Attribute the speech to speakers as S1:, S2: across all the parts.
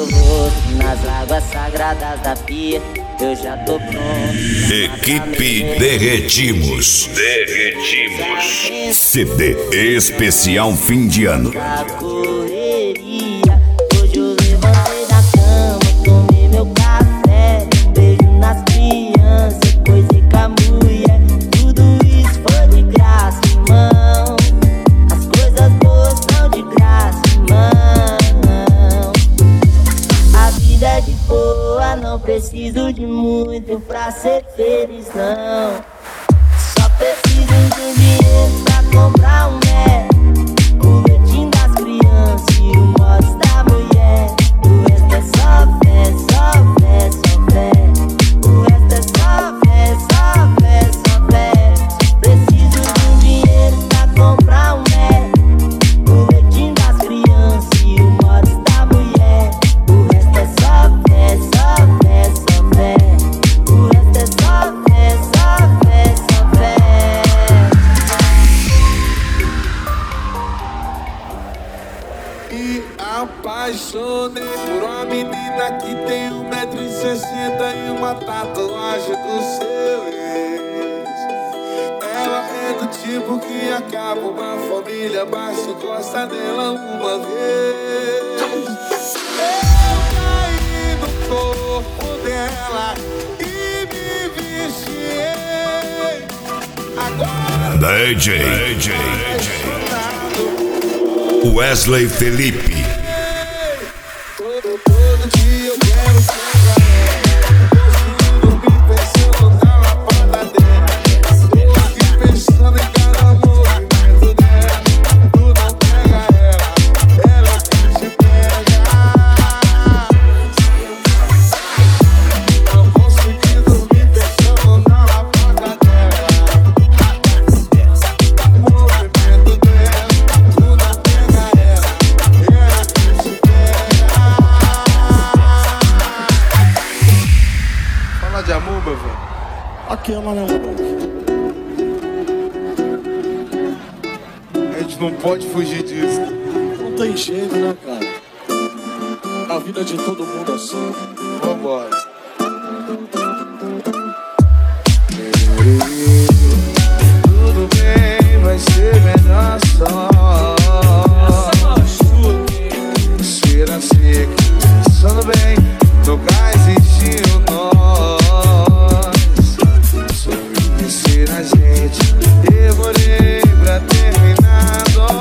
S1: louco nas águas sagradas da pia. Eu já tô pronto.
S2: Equipe Derretimos. CD especial fim de ano.
S1: Da correria. Hoje eu levantei da cama, tomei meu café, beijo nas crianças, coisa com a mulher. Tudo isso foi de graça, irmão. As coisas boas são de graça, irmão. A vida é de boa, não preciso de muito pra ser feliz, não. Só preciso de um dinheiro pra comprar um o leitinho das crianças e o mods da mulher. O resto é só fé, só fé, só fé. O resto é só fé, só fé, só fé. Preciso de um dinheiro pra comprar um o leitinho das crianças e o mods da mulher. O resto é só fé, só fé, só fé. O resto é só fé, só fé, só fé.
S3: Me apaixonei por uma menina que tem 1,60 m e uma tatuagem do seu ex. Ela é do tipo que acaba uma família, basta encostar nela uma vez. Eu caí no corpo dela e me viciei. Agora
S2: DJ Wesley Felipe.
S3: Todo dia eu quero ser dormir pensando na lapada dela. Tô aqui pensando em cada movimento dela. Tu não pega ela que te pega. Não consegui dormir pensando na lapada dela. O movimento dela, tu não pega ela que te pega. Fala de amor, meu velho.
S4: Aqui é uma namorada.
S3: A gente não pode fugir disso.
S4: Não tem jeito, né, cara? A vida de todo mundo é assim.
S3: Vambora. Tudo bem, vai ser melhor só. Ser assim, pensando bem, nunca existiu nós. Só conhecer a gente, demorei pra terminar.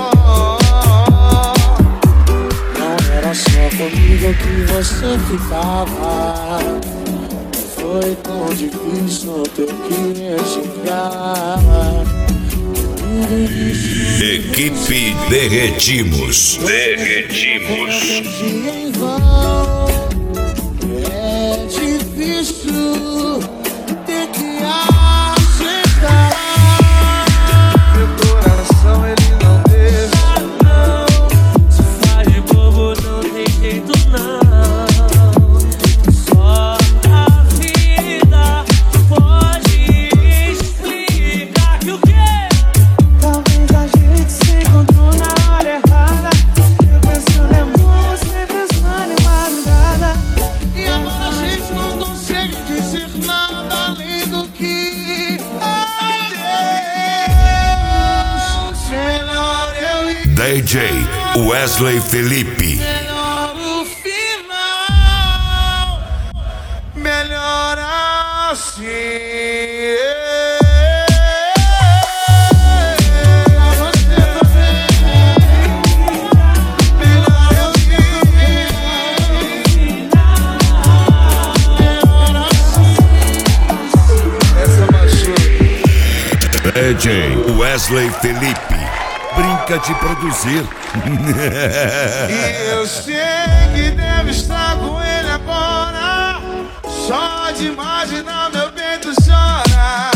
S4: Não era só comigo que você ficava. Não foi tão difícil ter que me xingar. Tudo isso
S2: Equipe Derretimos.
S4: em vão. É difícil ter que aceitar.
S3: Meu coração ele não deixa.
S5: Não, se faz de bobo, não tem jeito não. Só a vida pode explicar que o quê?
S6: Talvez a gente se encontrou na hora errada. Eu pensando em amor, você pensando em madrugada.
S3: E agora a gente não consegue dizer nada além do que adeus. Melhor eu ir.
S2: DJ Wesley Felipe.
S3: Melhor o final. Melhor assim. Você também. Melhor eu ir. Melhor assim. Essa machuca.
S2: DJ Wesley Felipe. Brinca de produzir.
S3: E eu sei que deve estar com ele agora. Só de imaginar meu peito chora.